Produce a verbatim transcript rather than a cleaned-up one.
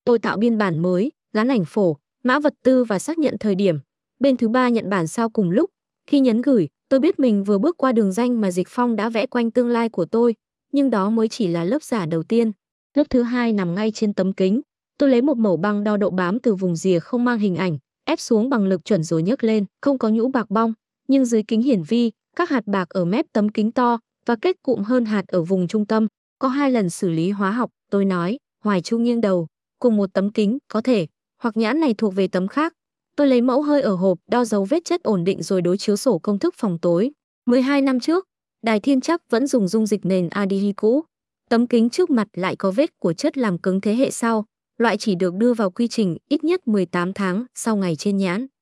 Tôi tạo biên bản mới, gắn ảnh phổ, mã vật tư và xác nhận thời điểm. Bên thứ ba nhận bản sao cùng lúc. Khi nhấn gửi, tôi biết mình vừa bước qua đường ranh mà Dịch Phong đã vẽ quanh tương lai của tôi, nhưng đó mới chỉ là lớp giả đầu tiên. Lớp thứ hai nằm ngay trên tấm kính. Tôi lấy một mẩu băng đo độ bám từ vùng rìa không mang hình ảnh, ép xuống bằng lực chuẩn rồi nhấc lên, không có nhũ bạc bong, nhưng dưới kính hiển vi, các hạt bạc ở mép tấm kính to và kết cụm hơn hạt ở vùng trung tâm. Có hai lần xử lý hóa học, tôi nói. Hoài Chu nghiêng đầu. Cùng một tấm kính, có thể, hoặc nhãn này thuộc về tấm khác. Tôi lấy mẫu hơi ở hộp, đo dấu vết chất ổn định rồi đối chiếu sổ công thức phòng tối. mười hai năm trước, Đài Thiên Trắc vẫn dùng dung dịch nền aldehyde cũ. Tấm kính trước mặt lại có vết của chất làm cứng thế hệ sau, loại chỉ được đưa vào quy trình ít nhất mười tám tháng sau ngày trên nhãn.